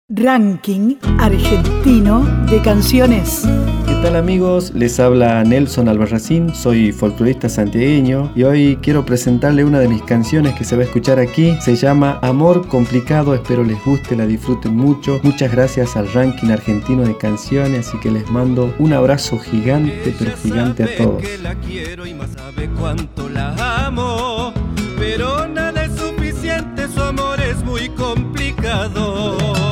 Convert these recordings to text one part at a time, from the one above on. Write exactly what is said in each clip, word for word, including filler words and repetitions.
Ranking argentino de canciones. ¿Qué tal, amigos? Les habla Nelson Albarracín, soy folclorista santiagueño y hoy quiero presentarle una de mis canciones que se va a escuchar aquí. Se llama Amor Complicado, espero les guste, la disfruten mucho. Muchas gracias al Ranking argentino de canciones, así que les mando un abrazo gigante, pero gigante a todos. Que la quiero y más sabe cuánto la amo, pero nada es suficiente, su amor es muy complicado.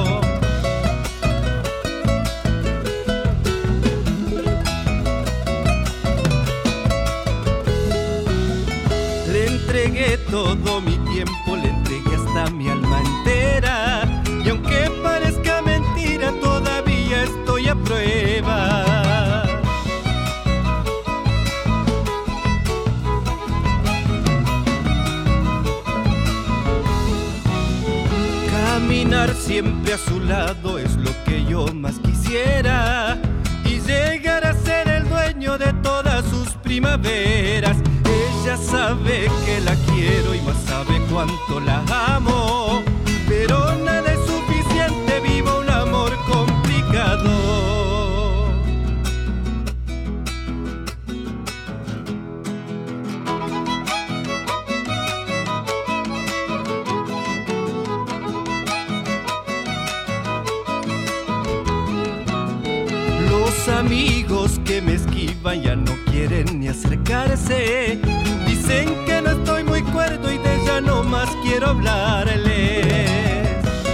Le entregué todo mi tiempo, le entregué hasta mi alma entera, y aunque parezca mentira, todavía estoy a prueba. Caminar siempre a su lado es lo que yo más quisiera, y llegar a ser el dueño de todas sus primaveras. Ella sabe que la quiero y más sabe cuánto la amo, pero nada es suficiente, vivo un amor complicado. Los amigos que me esquivan ya no quieren ni acercarse, dicen que no estoy muy cuerdo y de ella no más quiero hablarles.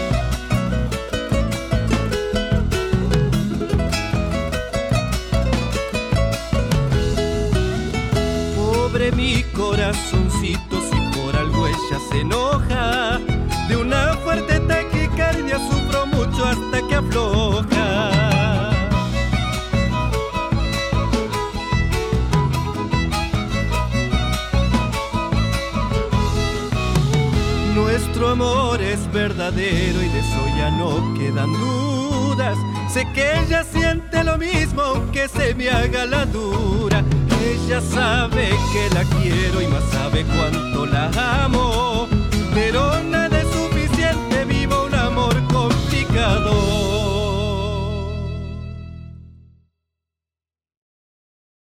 Pobre mi corazoncito, si por algo ella se enoja, de una fuerte taquicardia sufro mucho hasta que afloja. Nuestro amor es verdadero y de eso ya no quedan dudas. Sé que ella siente lo mismo aunque se me haga la dura. Ella sabe que la quiero y más sabe cuánto la amo,